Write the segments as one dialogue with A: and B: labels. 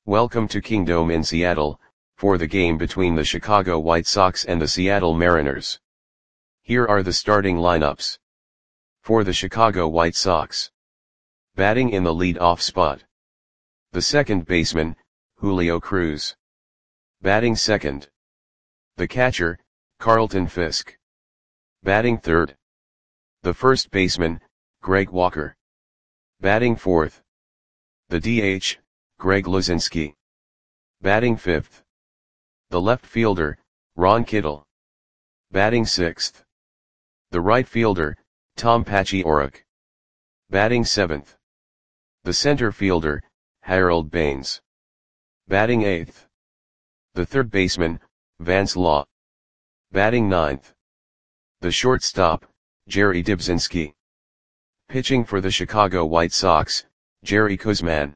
A: Welcome to Kingdome in Seattle, for the game between the Chicago White Sox and the Seattle Mariners. Here are the starting lineups. For the Chicago White Sox. Batting in the lead-off spot. The second baseman, Julio Cruz. Batting second. The catcher, Carlton Fisk. Batting third. The first baseman, Greg Walker. Batting fourth. The DH, Greg Luzinski. Batting fifth. The left fielder, Ron Kittle. Batting sixth. The right fielder, Tom Paciorek. Batting seventh. The center fielder, Harold Baines. Batting eighth. The third baseman, Vance Law. Batting ninth. The shortstop, Jerry Dybzinski. Pitching for the Chicago White Sox, Jerry Koosman.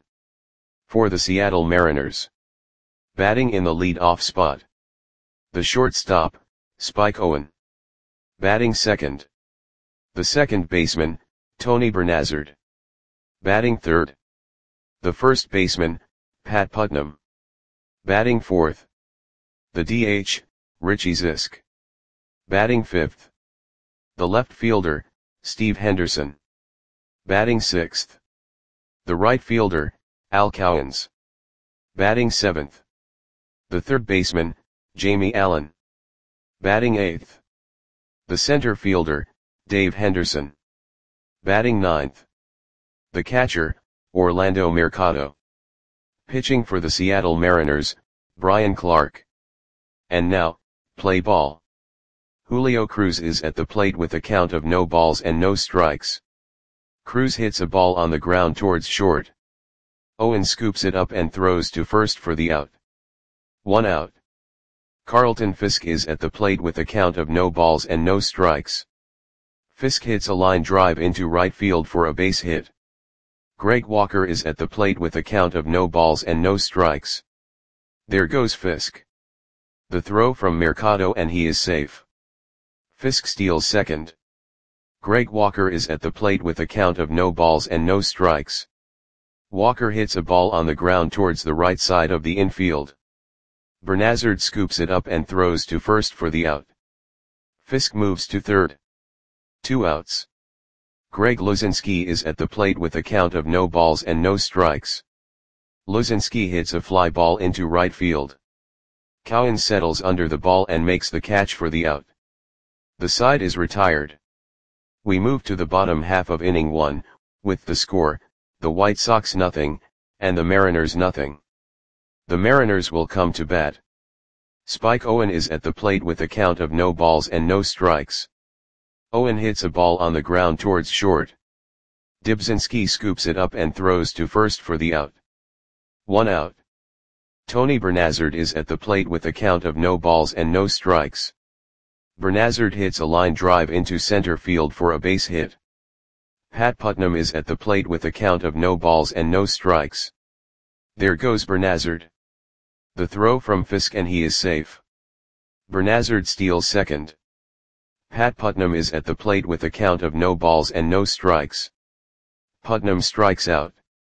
A: For the Seattle Mariners. Batting in the lead-off spot. The shortstop, Spike Owen. Batting second. The second baseman, Tony Bernazard. Batting third. The first baseman, Pat Putnam. Batting fourth. The DH, Richie Zisk. Batting fifth. The left fielder, Steve Henderson. Batting sixth. The right fielder, Al Cowens. Batting seventh. The third baseman, Jamie Allen. Batting eighth. The center fielder, Dave Henderson. Batting ninth. The catcher, Orlando Mercado. Pitching for the Seattle Mariners, Brian Clark. And now, play ball. Julio Cruz is at the plate with a count of no balls and no strikes. Cruz hits a ball on the ground towards short. Owen scoops it up and throws to first for the out. 1 out. Carlton Fisk is at the plate with a count of no balls and no strikes. Fisk hits a line drive into right field for a base hit. Greg Walker is at the plate with a count of no balls and no strikes. There goes Fisk. The throw from Mercado and he is safe. Fisk steals second. Greg Walker is at the plate with a count of no balls and no strikes. Walker hits a ball on the ground towards the right side of the infield. Bernazard scoops it up and throws to first for the out. Fisk moves to third. 2 outs. Greg Luzinski is at the plate with a count of no balls and no strikes. Luzinski hits a fly ball into right field. Cowens settles under the ball and makes the catch for the out. The side is retired. We move to the bottom half of inning 1, with the score, the White Sox 0, and the Mariners 0. The Mariners will come to bat. Spike Owen is at the plate with a count of no balls and no strikes. Owen hits a ball on the ground towards short. Dybzinski scoops it up and throws to first for the out. 1 out. Tony Bernazard is at the plate with a count of no balls and no strikes. Bernazard hits a line drive into center field for a base hit. Pat Putnam is at the plate with a count of no balls and no strikes. There goes Bernazard. The throw from Fisk and he is safe. Bernazard steals second. Pat Putnam is at the plate with a count of no balls and no strikes. Putnam strikes out.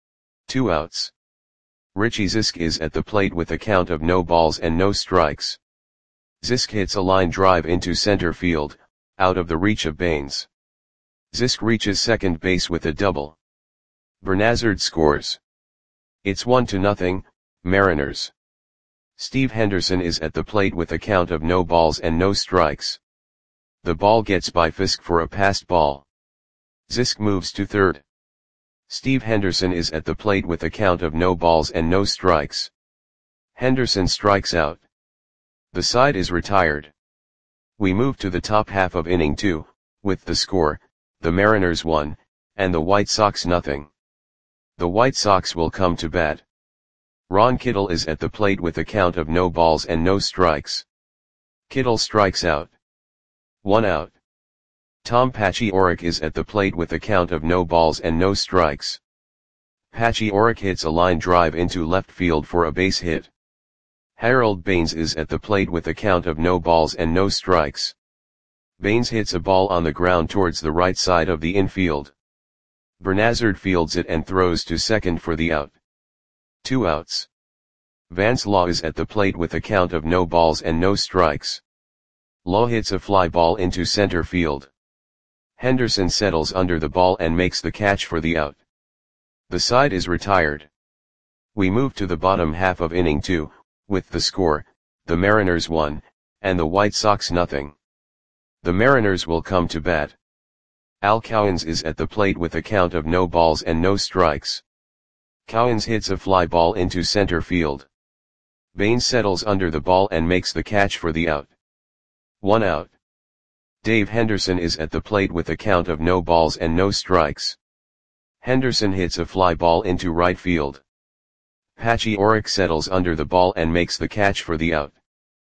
A: 2 outs. Richie Zisk is at the plate with a count of no balls and no strikes. Zisk hits a line drive into center field, out of the reach of Baines. Zisk reaches second base with a double. Bernazard scores. It's 1-0, Mariners. Steve Henderson is at the plate with a count of no balls and no strikes. The ball gets by Fisk for a passed ball. Zisk moves to third. Steve Henderson is at the plate with a count of no balls and no strikes. Henderson strikes out. The side is retired. We move to the top half of inning 2, with the score, the Mariners 1, and the White Sox 0. The White Sox will come to bat. Ron Kittle is at the plate with a count of no balls and no strikes. Kittle strikes out. 1 out. Tom Paciorek is at the plate with a count of no balls and no strikes. Paciorek hits a line drive into left field for a base hit. Harold Baines is at the plate with a count of no balls and no strikes. Baines hits a ball on the ground towards the right side of the infield. Bernazard fields it and throws to second for the out. 2 outs. Vance Law is at the plate with a count of no balls and no strikes. Law hits a fly ball into center field. Henderson settles under the ball and makes the catch for the out. The side is retired. We move to the bottom half of inning 2, with the score, the Mariners 1, and the White Sox nothing. The Mariners will come to bat. Al Cowens is at the plate with a count of no balls and no strikes. Cowens hits a fly ball into center field. Bain settles under the ball and makes the catch for the out. 1 out. Dave Henderson is at the plate with a count of no balls and no strikes. Henderson hits a fly ball into right field. Patchy Oric settles under the ball and makes the catch for the out.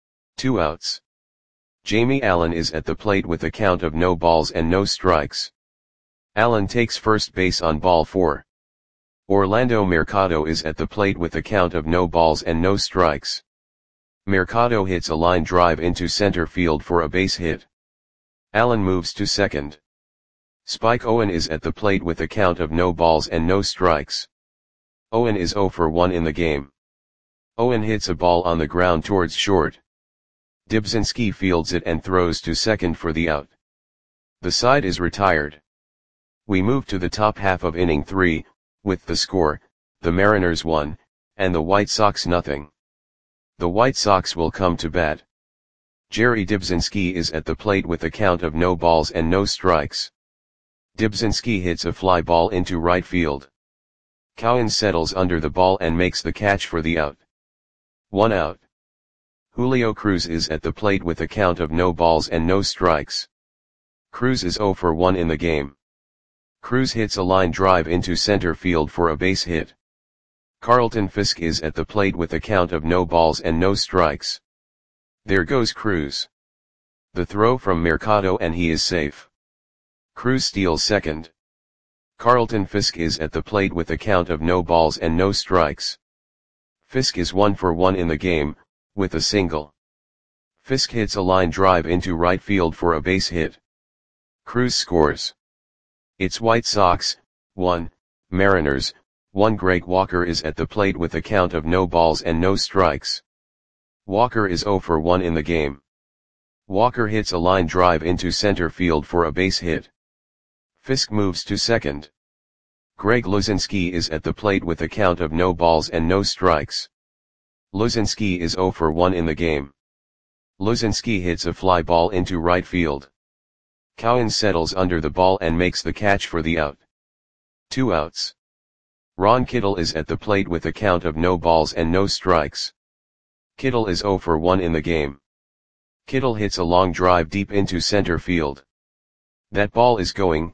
A: 2 outs. Jamie Allen is at the plate with a count of no balls and no strikes. Allen takes first base on ball 4. Orlando Mercado is at the plate with a count of no balls and no strikes. Mercado hits a line drive into center field for a base hit. Allen moves to second. Spike Owen is at the plate with a count of no balls and no strikes. Owen is 0 for 1 in the game. Owen hits a ball on the ground towards short. Dibzinski fields it and throws to second for the out. The side is retired. We move to the top half of inning 3, with the score, the Mariners 1, and the White Sox nothing. The White Sox will come to bat. Jerry Dibzinski is at the plate with a count of no balls and no strikes. Dibzinski hits a fly ball into right field. Cowens settles under the ball and makes the catch for the out. 1 out. Julio Cruz is at the plate with a count of no balls and no strikes. Cruz is 0 for 1 in the game. Cruz hits a line drive into center field for a base hit. Carlton Fisk is at the plate with a count of no balls and no strikes. There goes Cruz. The throw from Mercado and he is safe. Cruz steals second. Carlton Fisk is at the plate with a count of no balls and no strikes. Fisk is 1 for 1 in the game, with a single. Fisk hits a line drive into right field for a base hit. Cruz scores. It's White Sox, 1, Mariners, 1. Greg Walker is at the plate with a count of no balls and no strikes. Walker is 0 for 1 in the game. Walker hits a line drive into center field for a base hit. Fisk moves to second. Greg Luzinski is at the plate with a count of no balls and no strikes. Luzinski is 0 for 1 in the game. Luzinski hits a fly ball into right field. Cowens settles under the ball and makes the catch for the out. 2 outs. Ron Kittle is at the plate with a count of no balls and no strikes. Kittle is 0 for 1 in the game. Kittle hits a long drive deep into center field. That ball is gone.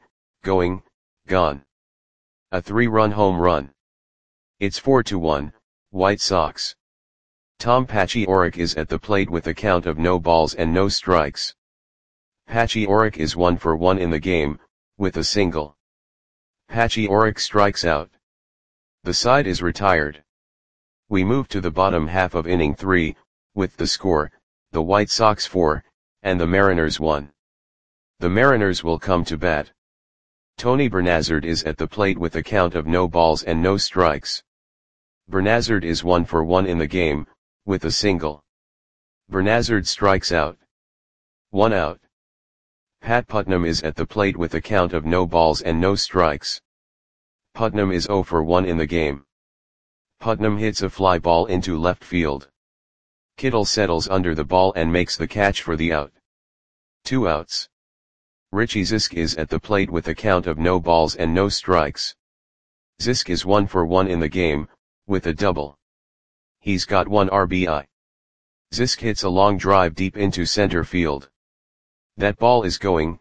A: A 3-run home run. It's 4-1, White Sox. Tom Patchy Oric is at the plate with a count of no balls and no strikes. Patchy Oric is 1 for 1 in the game, with a single. Patchy Oric strikes out. The side is retired. We move to the bottom half of inning 3, with the score, the White Sox 4, and the Mariners 1. The Mariners will come to bat. Tony Bernazard is at the plate with a count of no balls and no strikes. Bernazard is 1 for 1 in the game, with a single. Bernazard strikes out. 1 out. Pat Putnam is at the plate with a count of no balls and no strikes. Putnam is 0 for 1 in the game. Putnam hits a fly ball into left field. Kittle settles under the ball and makes the catch for the out. 2 outs. Richie Zisk is at the plate with a count of no balls and no strikes. Zisk is 1 for 1 in the game, with a double. He's got 1 RBI. Zisk hits a long drive deep into center field. That ball is gone.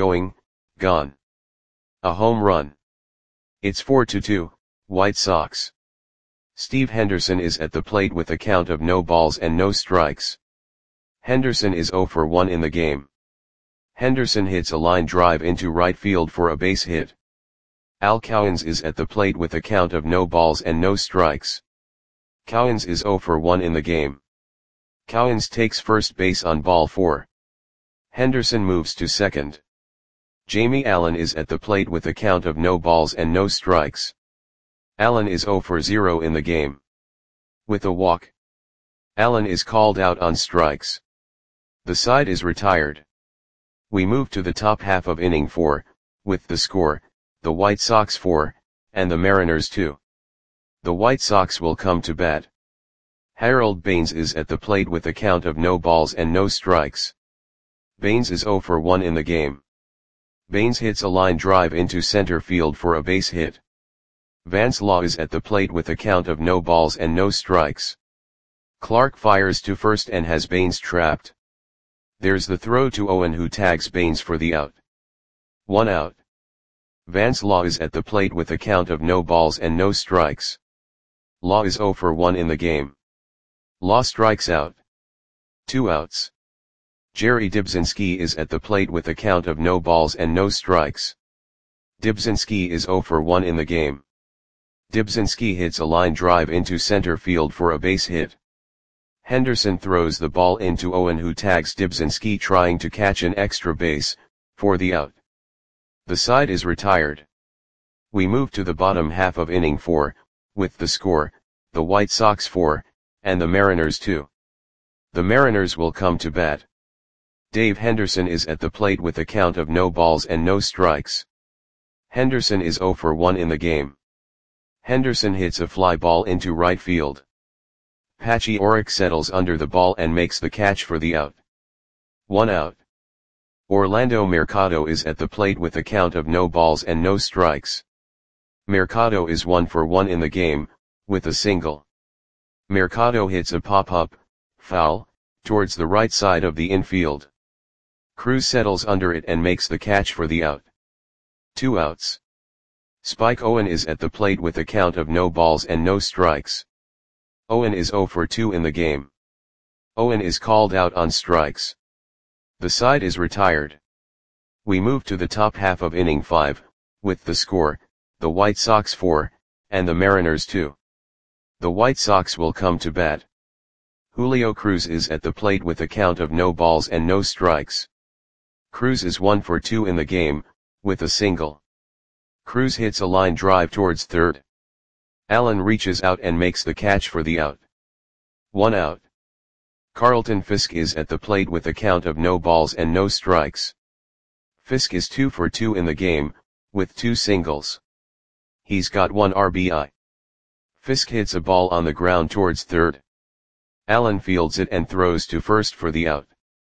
A: A home run. It's 4-2, White Sox. Steve Henderson is at the plate with a count of no balls and no strikes. Henderson is 0 for 1 in the game. Henderson hits a line drive into right field for a base hit. Al Cowens is at the plate with a count of no balls and no strikes. Cowens is 0 for 1 in the game. Cowens takes first base on ball 4. Henderson moves to second. Jamie Allen is at the plate with a count of no balls and no strikes. Allen is 0 for 0 in the game. With a walk, Allen is called out on strikes. The side is retired. We move to the top half of inning 4, with the score, the White Sox 4, and the Mariners 2. The White Sox will come to bat. Harold Baines is at the plate with a count of no balls and no strikes. Baines is 0 for 1 in the game. Baines hits a line drive into center field for a base hit. Vance Law is at the plate with a count of no balls and no strikes. Clark fires to first and has Baines trapped. There's the throw to Owen, who tags Baines for the out. 1 out. Vance Law is at the plate with a count of no balls and no strikes. Law is 0 for 1 in the game. Law strikes out. 2 outs. Jerry Dybzinski is at the plate with a count of no balls and no strikes. Dybzinski is 0 for 1 in the game. Dybzinski hits a line drive into center field for a base hit. Henderson throws the ball into Owen, who tags Dybzinski trying to catch an extra base, for the out. The side is retired. We move to the bottom half of inning 4, with the score, the White Sox 4, and the Mariners 2. The Mariners will come to bat. Dave Henderson is at the plate with a count of no balls and no strikes. Henderson is 0 for 1 in the game. Henderson hits a fly ball into right field. Patchy Orrick settles under the ball and makes the catch for the out. 1 out. Orlando Mercado is at the plate with a count of no balls and no strikes. Mercado is 1 for 1 in the game, with a single. Mercado hits a pop-up, foul, towards the right side of the infield. Cruz settles under it and makes the catch for the out. 2 outs. Spike Owen is at the plate with a count of no balls and no strikes. Owen is 0 for 2 in the game. Owen is called out on strikes. The side is retired. We move to the top half of inning 5, with the score, the White Sox 4, and the Mariners 2. The White Sox will come to bat. Julio Cruz is at the plate with a count of no balls and no strikes. Cruz is 1 for 2 in the game, with a single. Cruz hits a line drive towards third. Allen reaches out and makes the catch for the out. 1 out. Carlton Fisk is at the plate with a count of no balls and no strikes. Fisk is 2 for 2 in the game, with 2 singles. He's got 1 RBI. Fisk hits a ball on the ground towards third. Allen fields it and throws to first for the out.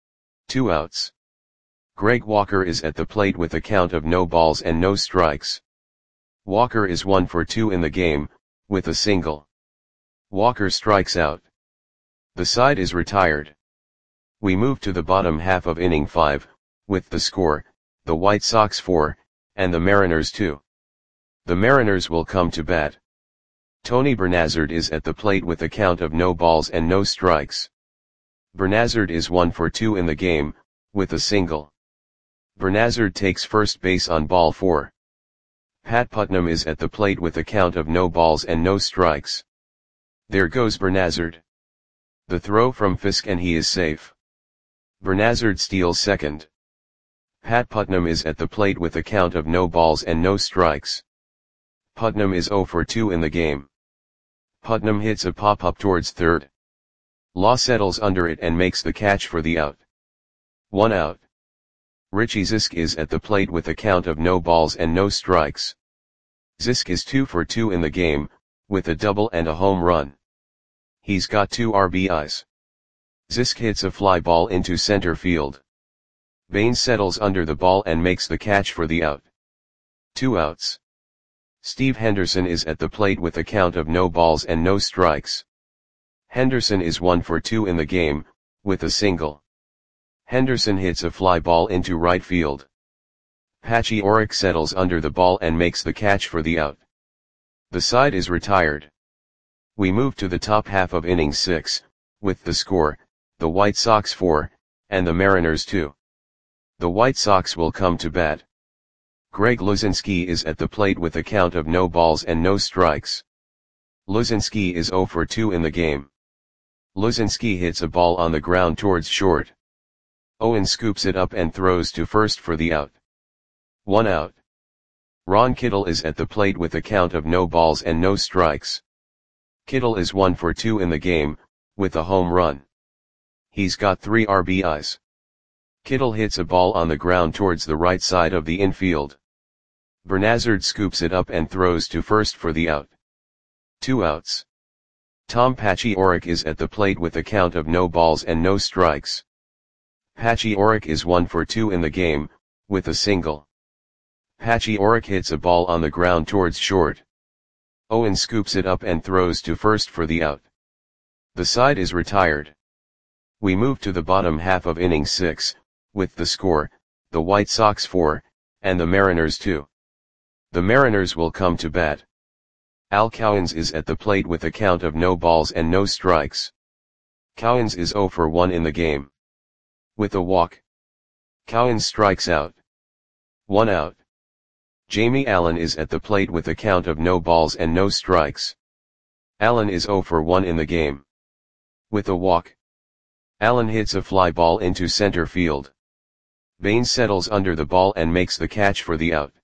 A: 2 outs. Greg Walker is at the plate with a count of no balls and no strikes. Walker is 1 for 2 in the game, with a single. Walker strikes out. The side is retired. We move to the bottom half of inning 5, with the score, the White Sox 4, and the Mariners 2. The Mariners will come to bat. Tony Bernazard is at the plate with a count of no balls and no strikes. Bernazard is 1 for 2 in the game, with a single. Bernazard takes first base on ball 4. Pat Putnam is at the plate with a count of no balls and no strikes. There goes Bernazard. The throw from Fisk and he is safe. Bernazard steals second. Pat Putnam is at the plate with a count of no balls and no strikes. Putnam is 0 for 2 in the game. Putnam hits a pop-up towards third. Law settles under it and makes the catch for the out. 1 out. Richie Zisk is at the plate with a count of no balls and no strikes. Zisk is 2 for 2 in the game, with a double and a home run. He's got 2 RBIs. Zisk hits a fly ball into center field. Baines settles under the ball and makes the catch for the out. 2 outs. Steve Henderson is at the plate with a count of no balls and no strikes. Henderson is 1 for 2 in the game, with a single. Henderson hits a fly ball into right field. Patchy Orrick settles under the ball and makes the catch for the out. The side is retired. We move to the top half of inning 6, with the score, the White Sox 4, and the Mariners 2. The White Sox will come to bat. Greg Luzinski is at the plate with a count of no balls and no strikes. Luzinski is 0 for 2 in the game. Luzinski hits a ball on the ground towards short. Owen scoops it up and throws to first for the out. 1 out. Ron Kittle is at the plate with a count of no balls and no strikes. Kittle is 1 for 2 in the game, with a home run. He's got 3 RBIs. Kittle hits a ball on the ground towards the right side of the infield. Bernazard scoops it up and throws to first for the out. 2 outs. Tom Pachiorek is at the plate with a count of no balls and no strikes. Pachiorek is 1 for 2 in the game, with a single. Pachiorek hits a ball on the ground towards short. Owen scoops it up and throws to first for the out. The side is retired. We move to the bottom half of inning 6, with the score, the White Sox 4, and the Mariners 2. The Mariners will come to bat. Al Cowens is at the plate with a count of no balls and no strikes. Cowens is 0 for 1 in the game. With a walk. Cowens strikes out. 1 out. Jamie Allen is at the plate with a count of no balls and no strikes. Allen is 0 for 1 in the game. With a walk. Allen hits a fly ball into center field. Baines settles under the ball and makes the catch for the out.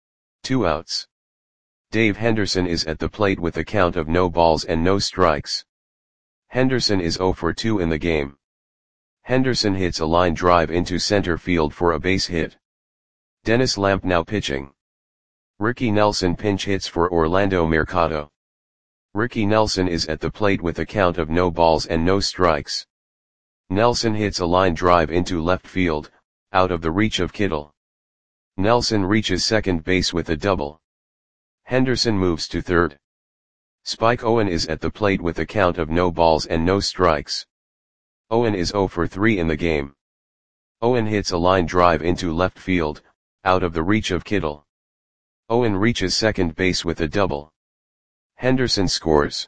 A: 2 outs. Dave Henderson is at the plate with a count of no balls and no strikes. Henderson is 0 for 2 in the game. Henderson hits a line drive into center field for a base hit. Dennis Lamp now pitching. Ricky Nelson pinch hits for Orlando Mercado. Ricky Nelson is at the plate with a count of no balls and no strikes. Nelson hits a line drive into left field, out of the reach of Kittle. Nelson reaches second base with a double. Henderson moves to third. Spike Owen is at the plate with a count of no balls and no strikes. Owen is 0 for 3 in the game. Owen hits a line drive into left field, out of the reach of Kittle. Owen reaches second base with a double. Henderson scores.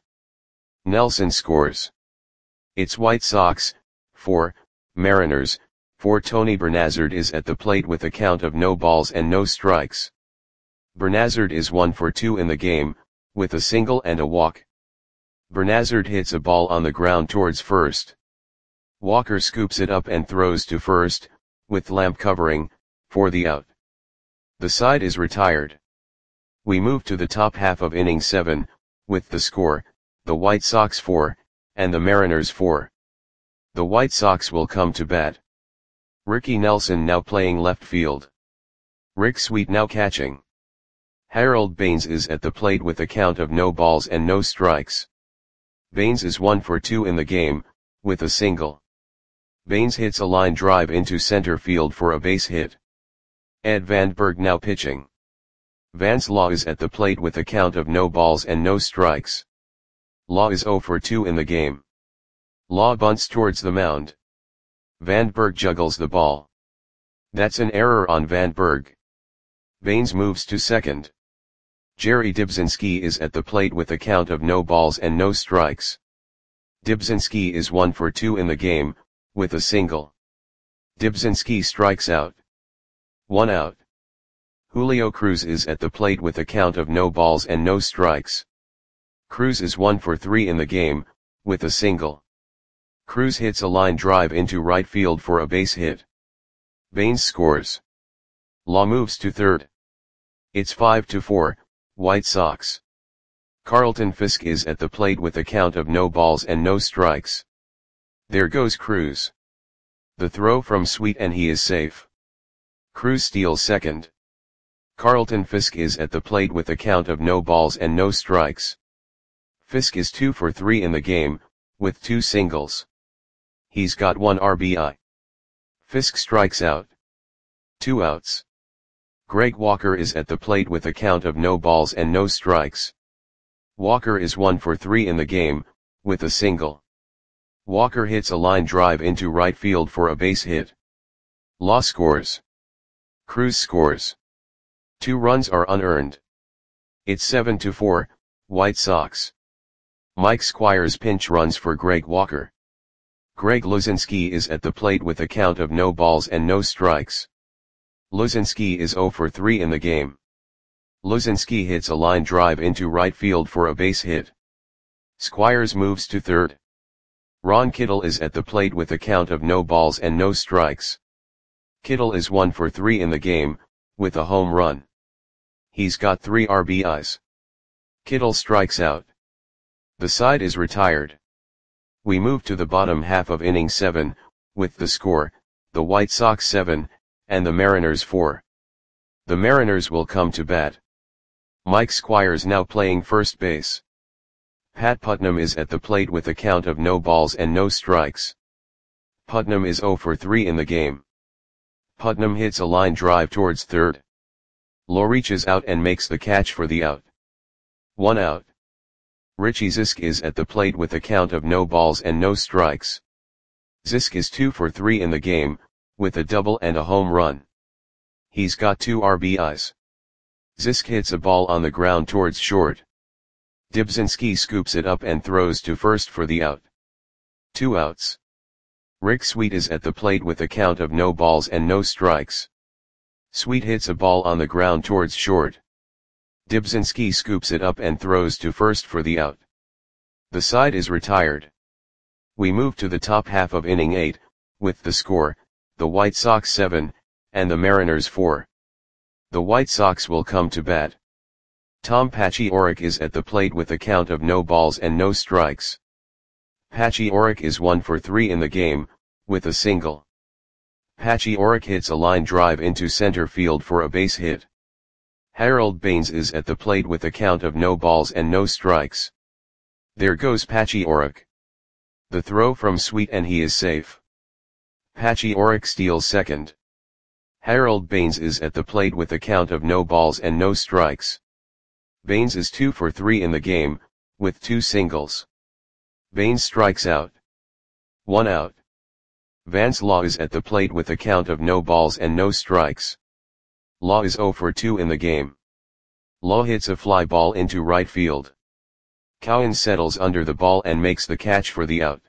A: Nelson scores. It's White Sox, 4, Mariners, 4. Tony Bernazard is at the plate with a count of no balls and no strikes. Bernazard is 1 for 2 in the game, with a single and a walk. Bernazard hits a ball on the ground towards first. Walker scoops it up and throws to first, with Lamp covering, for the out. The side is retired. We move to the top half of inning 7, with the score, the White Sox 4, and the Mariners 4. The White Sox will come to bat. Ricky Nelson now playing left field. Rick Sweet now catching. Harold Baines is at the plate with a count of no balls and no strikes. Baines is 1 for 2 in the game, with a single. Baines hits a line drive into center field for a base hit. Ed Vandenberg now pitching. Vance Law is at the plate with a count of no balls and no strikes. Law is 0 for 2 in the game. Law bunts towards the mound. Vandenberg juggles the ball. That's an error on Vandenberg. Baines moves to second. Jerry Dibzinski is at the plate with a count of no balls and no strikes. Dibzinski is 1 for 2 in the game, with a single. Dibzinski strikes out. 1 out. Julio Cruz is at the plate with a count of no balls and no strikes. Cruz is 1 for 3 in the game, with a single. Cruz hits a line drive into right field for a base hit. Baines scores. Law moves to third. It's 5-4, White Sox. Carlton Fisk is at the plate with a count of no balls and no strikes. There goes Cruz. The throw from Sweet and he is safe. Cruz steals second. Carlton Fisk is at the plate with a count of no balls and no strikes. Fisk is 2 for 3 in the game, with 2 singles. He's got 1 RBI. Fisk strikes out. 2 outs. Greg Walker is at the plate with a count of no balls and no strikes. Walker is 1 for 3 in the game, with a single. Walker hits a line drive into right field for a base hit. Law scores. Cruz scores. 2 runs are unearned. It's 7-4, White Sox. Mike Squires pinch runs for Greg Walker. Greg Luzinski is at the plate with a count of no balls and no strikes. Luzinski is 0 for 3 in the game. Luzinski hits a line drive into right field for a base hit. Squires moves to third. Ron Kittle is at the plate with a count of no balls and no strikes. Kittle is 1 for 3 in the game, with a home run. He's got 3 RBIs. Kittle strikes out. The side is retired. We move to the bottom half of inning 7, with the score, the White Sox 7, and the Mariners 4. The Mariners will come to bat. Mike Squires now playing first base. Pat Putnam is at the plate with a count of no balls and no strikes. Putnam is 0 for 3 in the game. Putnam hits a line drive towards third. Law reaches out and makes the catch for the out. 1 out. Richie Zisk is at the plate with a count of no balls and no strikes. Zisk is 2 for 3 in the game, with a double and a home run. He's got 2 RBIs. Zisk hits a ball on the ground towards short. Dibzinski scoops it up and throws to first for the out. 2 outs. Rick Sweet is at the plate with a count of no balls and no strikes. Sweet hits a ball on the ground towards short. Dibzinski scoops it up and throws to first for the out. The side is retired. We move to the top half of inning 8, with the score, the White Sox 7, and the Mariners 4. The White Sox will come to bat. Tom Paciorek is at the plate with a count of no balls and no strikes. Paciorek is 1 for 3 in the game, with a single. Paciorek hits a line drive into center field for a base hit. Harold Baines is at the plate with a count of no balls and no strikes. There goes Paciorek. The throw from Sweet and he is safe. Paciorek steals second. Harold Baines is at the plate with a count of no balls and no strikes. Baines is 2 for 3 in the game, with 2 singles. Baines strikes out. 1 out. Vance Law is at the plate with a count of no balls and no strikes. Law is 0 for 2 in the game. Law hits a fly ball into right field. Cowan settles under the ball and makes the catch for the out.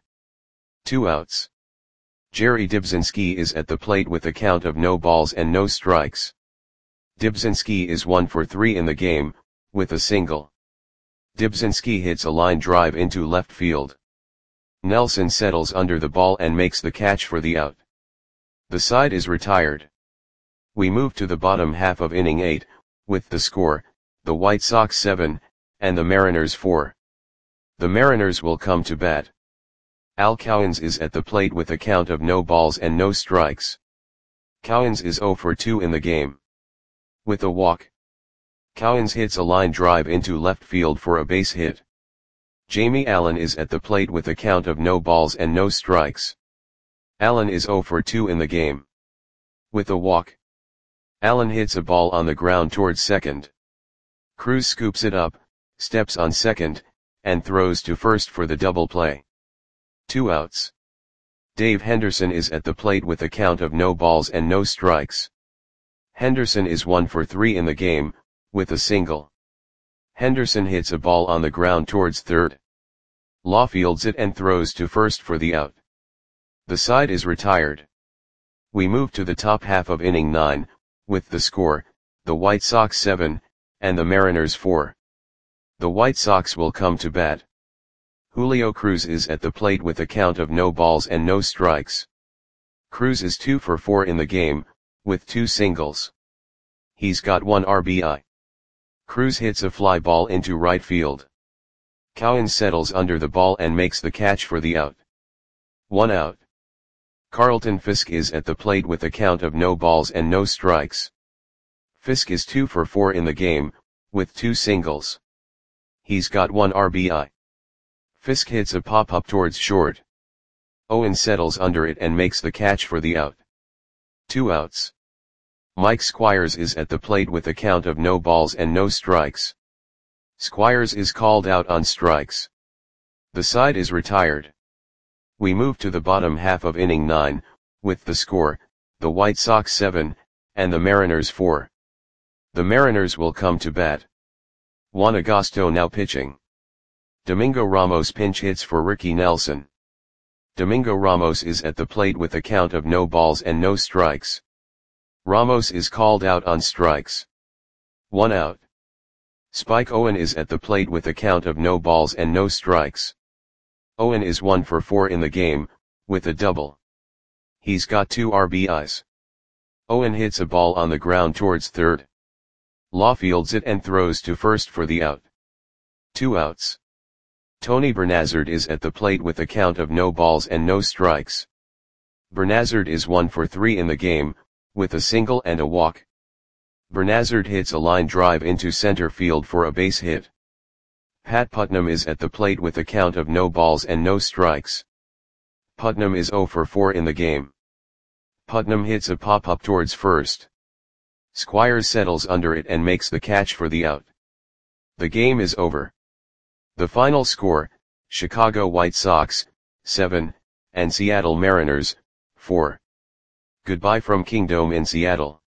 A: 2 outs. Jerry Dibzinski is at the plate with a count of no balls and no strikes. Dibzinski is 1 for 3 in the game, with a single. Dibzinski hits a line drive into left field. Nelson settles under the ball and makes the catch for the out. The side is retired. We move to the bottom half of inning 8, with the score, the White Sox 7, and the Mariners 4. The Mariners will come to bat. Al Cowens is at the plate with a count of no balls and no strikes. Cowens is 0 for 2 in the game. With a walk. Cowens hits a line drive into left field for a base hit. Jamie Allen is at the plate with a count of no balls and no strikes. Allen is 0 for 2 in the game. With a walk. Allen hits a ball on the ground towards second. Cruz scoops it up, steps on second, and throws to first for the double play. 2 outs. Dave Henderson is at the plate with a count of no balls and no strikes. Henderson is 1 for 3 in the game, with a single. Henderson hits a ball on the ground towards third. Law fields it and throws to first for the out. The side is retired. We move to the top half of inning 9, with the score, the White Sox 7, and the Mariners 4. The White Sox will come to bat. Julio Cruz is at the plate with a count of no balls and no strikes. Cruz is 2 for 4 in the game, with 2 singles. He's got 1 RBI. Cruz hits a fly ball into right field. Cowan settles under the ball and makes the catch for the out. 1 out. Carlton Fisk is at the plate with a count of no balls and no strikes. Fisk is 2 for 4 in the game, with 2 singles. He's got 1 RBI. Fisk hits a pop-up towards short. Owen settles under it and makes the catch for the out. 2 outs. Mike Squires is at the plate with a count of no balls and no strikes. Squires is called out on strikes. The side is retired. We move to the bottom half of inning 9, with the score, the White Sox 7, and the Mariners 4. The Mariners will come to bat. Juan Agosto now pitching. Domingo Ramos pinch hits for Ricky Nelson. Domingo Ramos is at the plate with a count of no balls and no strikes. Ramos is called out on strikes. 1 out. Spike Owen is at the plate with a count of no balls and no strikes. Owen is 1 for 4 in the game, with a double. He's got 2 RBIs. Owen hits a ball on the ground towards third. Law fields it and throws to first for the out. 2 outs. Tony Bernazard is at the plate with a count of no balls and no strikes. Bernazard is 1 for 3 in the game, with a single and a walk. Bernazard hits a line drive into center field for a base hit. Pat Putnam is at the plate with a count of no balls and no strikes. Putnam is 0 for 4 in the game. Putnam hits a pop-up towards first. Squires settles under it and makes the catch for the out. The game is over. The final score, Chicago White Sox, 7, and Seattle Mariners, 4. Goodbye from Kingdome in Seattle.